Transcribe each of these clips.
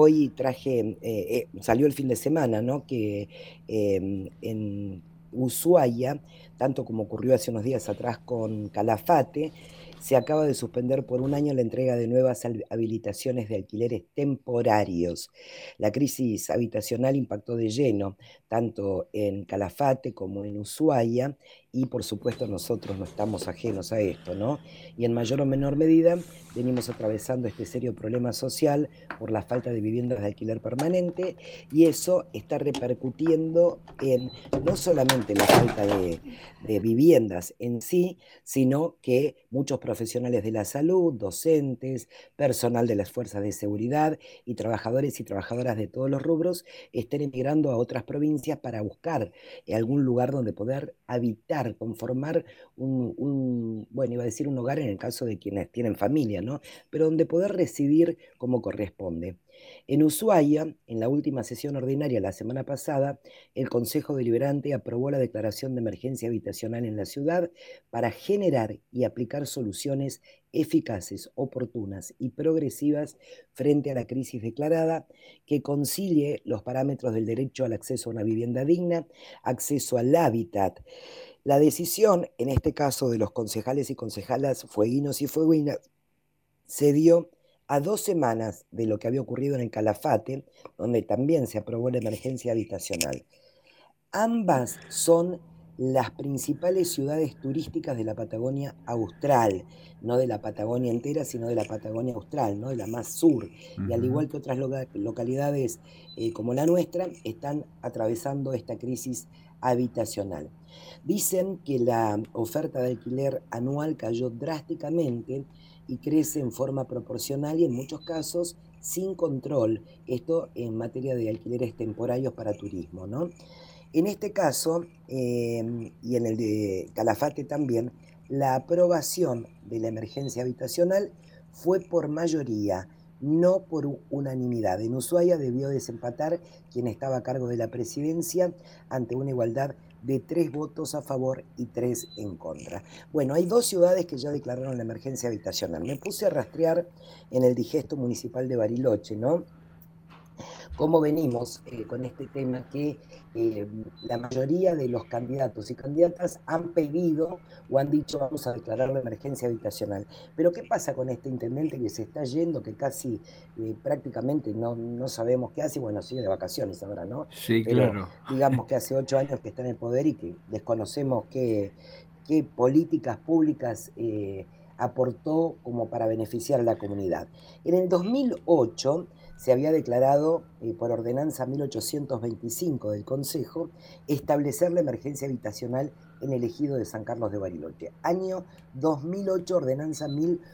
hoy traje, salió el fin de semana, ¿no? Que en Ushuaia, tanto como ocurrió hace unos días atrás con Calafate, se acaba de suspender por un año la entrega de nuevas habilitaciones de alquileres temporarios. La crisis habitacional impactó de lleno tanto en Calafate como en Ushuaia y por supuesto nosotros no estamos ajenos a esto, ¿no? Y en mayor o menor medida venimos atravesando este serio problema social por la falta de viviendas de alquiler permanente y eso está repercutiendo en no solamente la falta de viviendas en sí, sino que muchos profesionales de la salud, docentes, personal de las fuerzas de seguridad y trabajadores y trabajadoras de todos los rubros estén emigrando a otras provincias para buscar algún lugar donde poder habitar, conformar bueno, iba a decir un hogar en el caso de quienes tienen familia, ¿no? Pero donde poder residir como corresponde. En Ushuaia, en la última sesión ordinaria la semana pasada, el Consejo Deliberante aprobó la declaración de emergencia habitacional en la ciudad para generar y aplicar soluciones eficaces, oportunas y progresivas frente a la crisis declarada, que concilie los parámetros del derecho al acceso a una vivienda digna, acceso al hábitat. La decisión, en este caso de los concejales y concejalas fueguinos y fueguinas, se dio a 2 semanas de lo que había ocurrido en el Calafate, donde también se aprobó la emergencia habitacional. Ambas son las principales ciudades turísticas de la Patagonia Austral, no de la Patagonia entera, sino de la Patagonia Austral, ¿no? De la más sur. Y al Ujú. igual que otras localidades como la nuestra, están atravesando esta crisis habitacional. Dicen que la oferta de alquiler anual cayó drásticamente y crece en forma proporcional y en muchos casos sin control, esto en materia de alquileres temporarios para turismo, ¿no? En este caso, y en el de Calafate también, la aprobación de la emergencia habitacional fue por mayoría, no por unanimidad. En Ushuaia debió desempatar quien estaba a cargo de la presidencia ante una igualdad de 3 votos a favor y 3 en contra. Bueno, hay 2 ciudades que ya declararon la emergencia habitacional. Me puse a rastrear en el digesto municipal de Bariloche, ¿no? Cómo venimos con este tema que la mayoría de los candidatos y candidatas han pedido o han dicho vamos a declarar la emergencia habitacional. Pero ¿qué pasa con este intendente que se está yendo, que casi prácticamente no sabemos qué hace? Bueno, sigue de vacaciones ahora, ¿no? Sí, Pero claro. digamos que hace 8 años que está en el poder y que desconocemos qué políticas públicas aportó como para beneficiar a la comunidad. En el 2008 se había declarado por ordenanza 1825 del Consejo establecer la emergencia habitacional en el ejido de San Carlos de Bariloche. Año 2008, ordenanza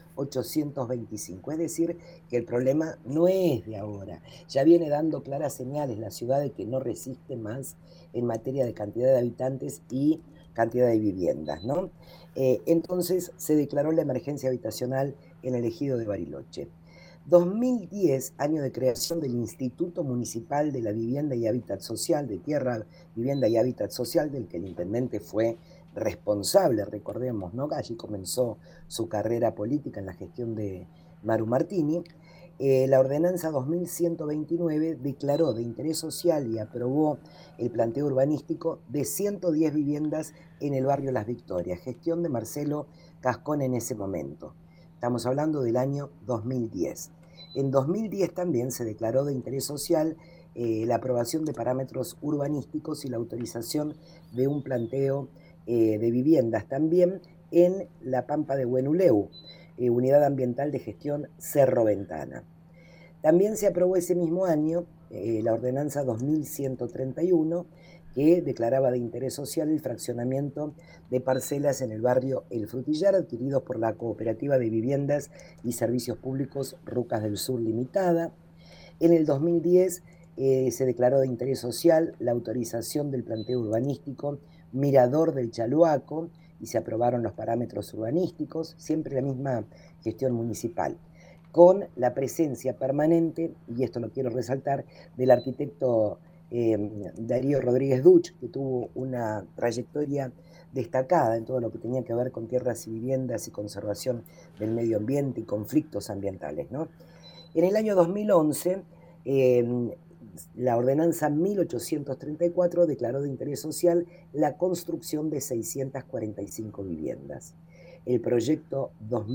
1825. Es decir, que el problema no es de ahora. Ya viene dando claras señales la ciudad de que no resiste más en materia de cantidad de habitantes y cantidad de viviendas, ¿no? Entonces se declaró la emergencia habitacional en el ejido de Bariloche. 2010, año de creación del Instituto Municipal de la Vivienda y Hábitat Social, de Tierra, Vivienda y Hábitat Social, del que el intendente fue responsable, recordemos, ¿no? Allí comenzó su carrera política en la gestión de Maru Martini. La ordenanza 2129 declaró de interés social y aprobó el planteo urbanístico de 110 viviendas en el barrio Las Victorias, gestión de Marcelo Cascón en ese momento. Estamos hablando del año 2010. En 2010 también se declaró de interés social la aprobación de parámetros urbanísticos y la autorización de un planteo de viviendas también en la Pampa de Huenuleu, Unidad Ambiental de Gestión Cerro Ventana. También se aprobó ese mismo año la ordenanza 2131 que declaraba de interés social el fraccionamiento de parcelas en el barrio El Frutillar adquiridos por la Cooperativa de Viviendas y Servicios Públicos Rucas del Sur Limitada. En el 2010 se declaró de interés social la autorización del planteo urbanístico Mirador del Chaluaco y se aprobaron los parámetros urbanísticos, siempre la misma gestión municipal, con la presencia permanente, y esto lo quiero resaltar, del arquitecto Darío Rodríguez Duch, que tuvo una trayectoria destacada en todo lo que tenía que ver con tierras y viviendas y conservación del medio ambiente y conflictos ambientales, ¿no? En el año 2011 Eh, la ordenanza 1834 declaró de interés social la construcción de 645 viviendas. El proyecto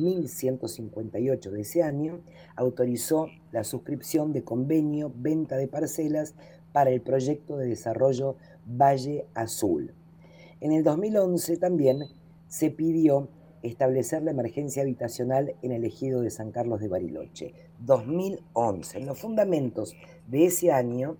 2158 de ese año autorizó la suscripción de convenio venta de parcelas para el proyecto de desarrollo Valle Azul. En el 2011 también se pidió establecer la emergencia habitacional en el ejido de San Carlos de Bariloche. 2011. En los fundamentos de ese año,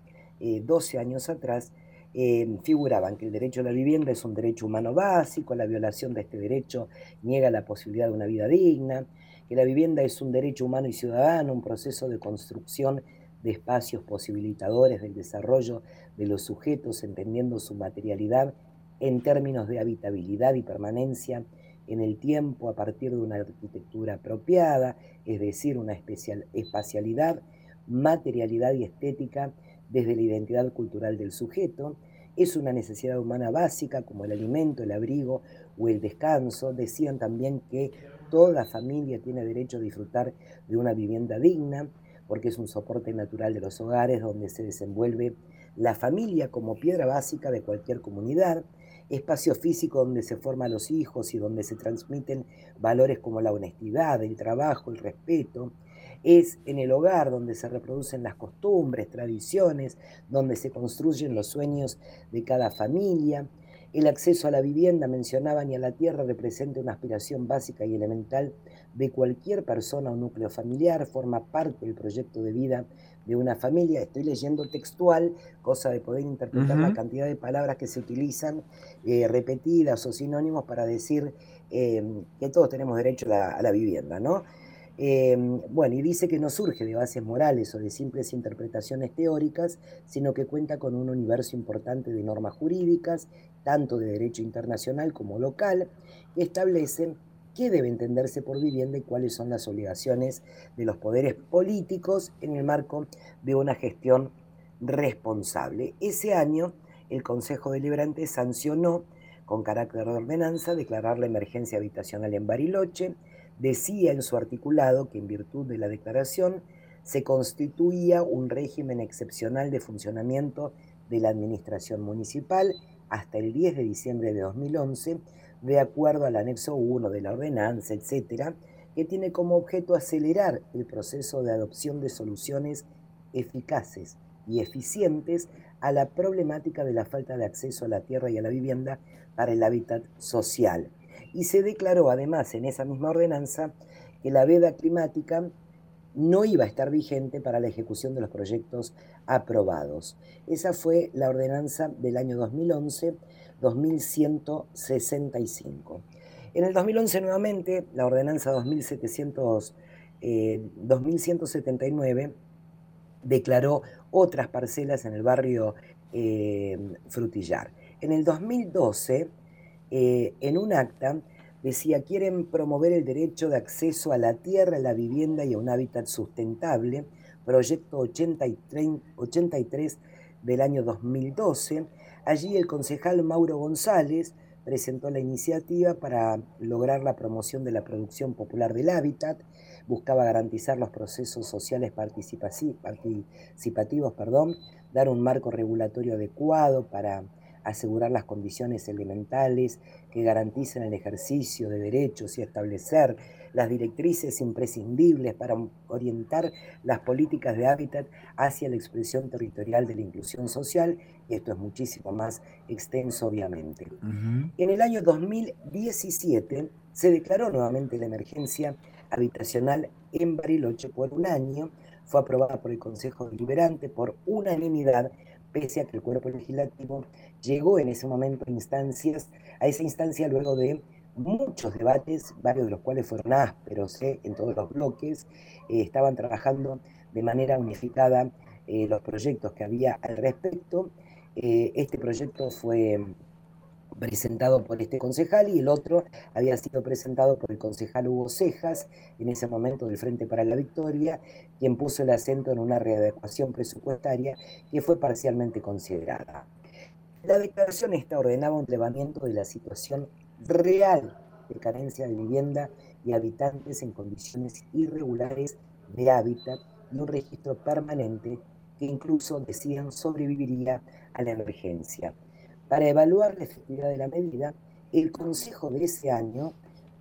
12 años atrás, figuraban que el derecho a la vivienda es un derecho humano básico, la violación de este derecho niega la posibilidad de una vida digna, que la vivienda es un derecho humano y ciudadano, un proceso de construcción de espacios posibilitadores del desarrollo de los sujetos, entendiendo su materialidad en términos de habitabilidad y permanencia en el tiempo a partir de una arquitectura apropiada, es decir, una espacialidad, materialidad y estética desde la identidad cultural del sujeto. Es una necesidad humana básica como el alimento, el abrigo o el descanso. Decían también que toda familia tiene derecho a disfrutar de una vivienda digna, porque es un soporte natural de los hogares donde se desenvuelve la familia como piedra básica de cualquier comunidad, espacio físico donde se forman los hijos y donde se transmiten valores como la honestidad, el trabajo, el respeto. Es en el hogar donde se reproducen las costumbres, tradiciones, donde se construyen los sueños de cada familia. El acceso a la vivienda, mencionaban, y a la tierra representa una aspiración básica y elemental de cualquier persona o núcleo familiar, forma parte del proyecto de vida de una familia. Estoy leyendo textual, cosa de poder interpretar la Ujú. cantidad de palabras que se utilizan repetidas o sinónimos para decir que todos tenemos derecho a la vivienda, ¿no? Bueno, y dice que no surge de bases morales o de simples interpretaciones teóricas, sino que cuenta con un universo importante de normas jurídicas, tanto de derecho internacional como local, que establecen qué debe entenderse por vivienda y cuáles son las obligaciones de los poderes políticos en el marco de una gestión responsable. Ese año, el Consejo Deliberante sancionó con carácter de ordenanza declarar la emergencia habitacional en Bariloche. Decía en su articulado que en virtud de la declaración se constituía un régimen excepcional de funcionamiento de la administración municipal hasta el 10 de diciembre de 2011, de acuerdo al anexo 1 de la ordenanza, etcétera, que tiene como objeto acelerar el proceso de adopción de soluciones eficaces y eficientes a la problemática de la falta de acceso a la tierra y a la vivienda para el hábitat social. Y se declaró además en esa misma ordenanza que la veda climática no iba a estar vigente para la ejecución de los proyectos aprobados. Esa fue la ordenanza del año 2011, 2165. En el 2011 nuevamente, la ordenanza 2179 declaró otras parcelas en el barrio Frutillar. En el 2012, en un acta, decía, quieren promover el derecho de acceso a la tierra, a la vivienda y a un hábitat sustentable, proyecto 83 del año 2012. Allí el concejal Mauro González presentó la iniciativa para lograr la promoción de la producción popular del hábitat, buscaba garantizar los procesos sociales participativos, dar un marco regulatorio adecuado para asegurar las condiciones elementales que garanticen el ejercicio de derechos y establecer las directrices imprescindibles para orientar las políticas de hábitat hacia la expresión territorial de la inclusión social, y esto es muchísimo más extenso, obviamente. Ujú. En el año 2017 se declaró nuevamente la emergencia habitacional en Bariloche por un año, fue aprobada por el Consejo Deliberante por unanimidad, pese a que el cuerpo legislativo llegó en ese momento a esa instancia luego de muchos debates, varios de los cuales fueron ásperos en todos los bloques, estaban trabajando de manera unificada los proyectos que había al respecto. Este proyecto fue presentado por este concejal y el otro había sido presentado por el concejal Hugo Cejas, en ese momento del Frente para la Victoria, quien puso el acento en una readecuación presupuestaria que fue parcialmente considerada. La declaración esta ordenaba un levantamiento de la situación real de carencia de vivienda y habitantes en condiciones irregulares de hábitat y un registro permanente que incluso decían sobreviviría a la emergencia. Para evaluar la efectividad de la medida, el Consejo de ese año,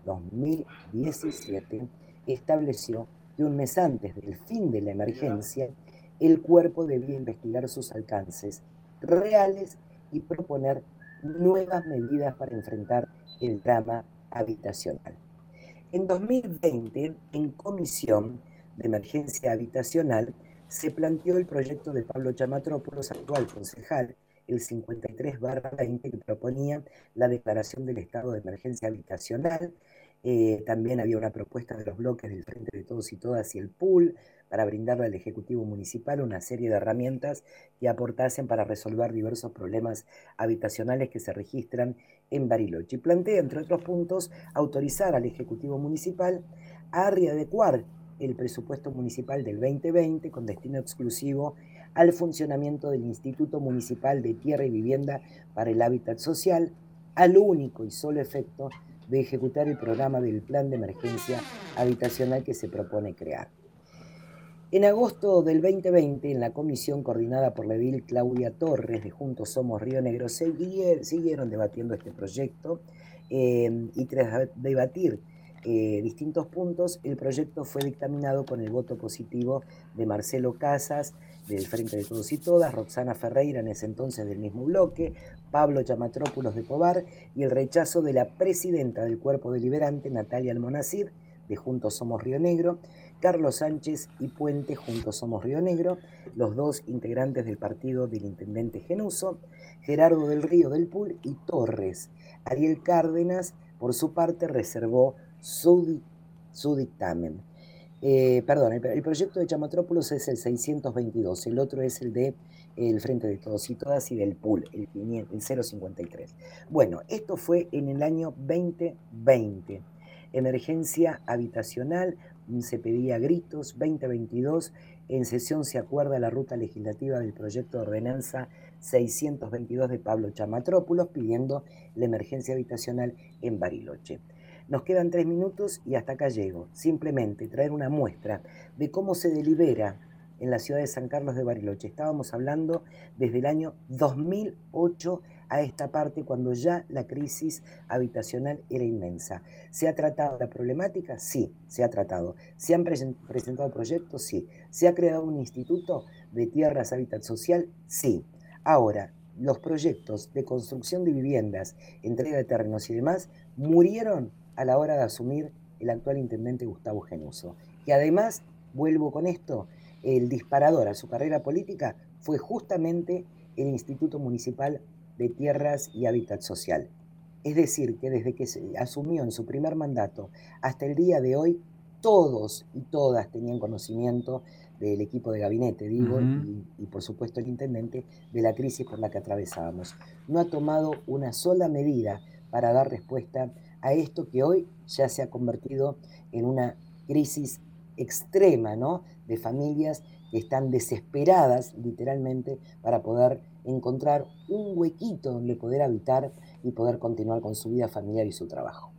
2017, estableció que un mes antes del fin de la emergencia, el cuerpo debía investigar sus alcances reales y proponer nuevas medidas para enfrentar el drama habitacional. En 2020, en Comisión de Emergencia Habitacional, se planteó el proyecto de Pablo Chamatrópolos, actual concejal, el 53/20, que proponía la declaración del estado de emergencia habitacional. También había una propuesta de los bloques del Frente de Todos y Todas y el PUL para brindarle al Ejecutivo Municipal una serie de herramientas que aportasen para resolver diversos problemas habitacionales que se registran en Bariloche. Y plantea, entre otros puntos, autorizar al Ejecutivo Municipal a readecuar el presupuesto municipal del 2020 con destino exclusivo al funcionamiento del Instituto Municipal de Tierra y Vivienda para el Hábitat Social, al único y solo efecto de ejecutar el programa del Plan de Emergencia Habitacional que se propone crear. En agosto del 2020, en la comisión coordinada por la edil Claudia Torres de Juntos Somos Río Negro, siguieron debatiendo este proyecto y tras debatir distintos puntos, el proyecto fue dictaminado con el voto positivo de Marcelo Casas, del Frente de Todos y Todas, Roxana Ferreira, en ese entonces del mismo bloque, Pablo Chamatrópulos de Pobar, y el rechazo de la presidenta del cuerpo deliberante, Natalia Almonacid, de Juntos Somos Río Negro, Carlos Sánchez y Puente, Juntos Somos Río Negro, los dos integrantes del partido del intendente Genuso, Gerardo del Río del PUL y Torres. Ariel Cárdenas, por su parte, reservó su dictamen. Perdón, el proyecto de Chamatrópolis es el 622, el otro es el de el Frente de Todos y Todas y del PUL, el 053. Bueno, esto fue en el año 2020. Emergencia habitacional, se pedía a gritos. 2022, en sesión se acuerda la ruta legislativa del proyecto de ordenanza 622 de Pablo Chamatrópulos pidiendo la emergencia habitacional en Bariloche. Nos quedan 3 minutos y hasta acá llego. Simplemente traer una muestra de cómo se delibera en la ciudad de San Carlos de Bariloche. Estábamos hablando desde el año 2008 a esta parte, cuando ya la crisis habitacional era inmensa. ¿Se ha tratado la problemática? Sí, se ha tratado. ¿Se han presentado proyectos? Sí. ¿Se ha creado un instituto de tierras hábitat social? Sí. Ahora, los proyectos de construcción de viviendas, entrega de terrenos y demás, murieron a la hora de asumir el actual intendente Gustavo Genuso, que además, vuelvo con esto, el disparador a su carrera política fue justamente el Instituto Municipal de Tierras y Hábitat Social. Es decir, que desde que se asumió en su primer mandato hasta el día de hoy, todos y todas tenían conocimiento del equipo de gabinete, digo, Ujú. y por supuesto el intendente, de la crisis por la que atravesábamos. No ha tomado una sola medida para dar respuesta a esto que hoy ya se ha convertido en una crisis extrema, ¿no? De familias que están desesperadas, literalmente, para poder encontrar un huequito donde poder habitar y poder continuar con su vida familiar y su trabajo.